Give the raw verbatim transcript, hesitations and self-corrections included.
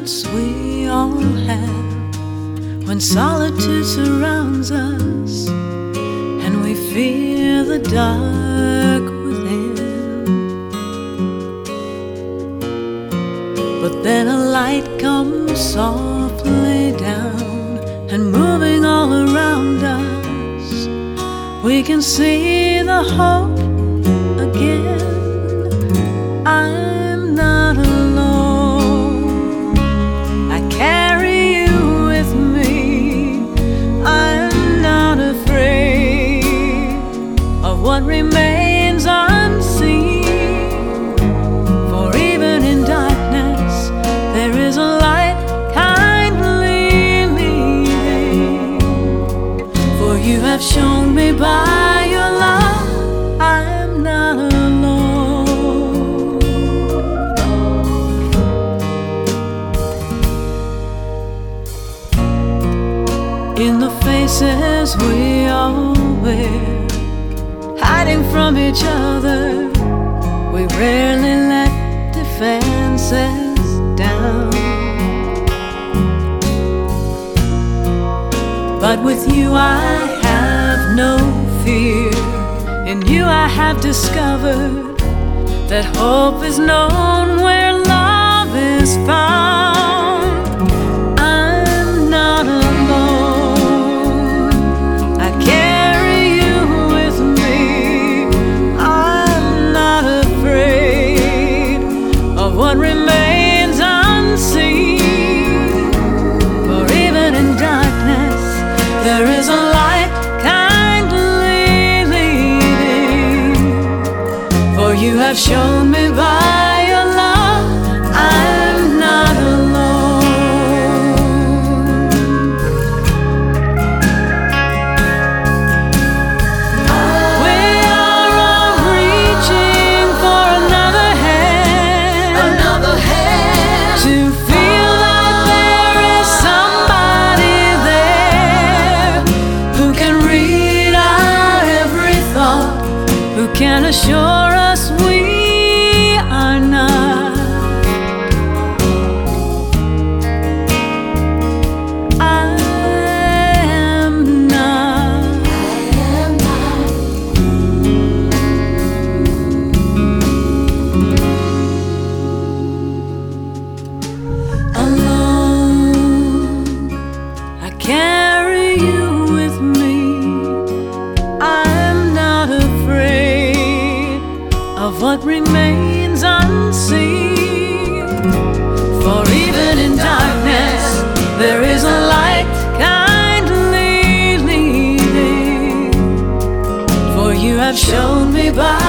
moments we all have when solitude surrounds us and we fear the dark within. But then a light comes softly down, and moving all around us, we can see the hope again. I'm not alone, I carry you with me. I'm not afraid of what remains unseen, for even in darkness there is a light kindly leading. For you have shown me by your love I'm not alone. In the faces we all wear, hiding from each other, we rarely let defenses down. But with you I have no fear. In you I have discovered that hope is known where love is found. I'm not alone, I carry you with me. I'm not afraid of what remains unseen, for even in darkness there is a light kindly leading. For you have shown me by your love I'm not alone. We are all reaching for another hand, another hand, to feel that there is somebody there who can read our every thought, who can assure us we are not. I am not. I am not alone. I carry you with me. I'm not afraid of what remains unseen, for even in darkness there is a light kindly leading. For you have shown me by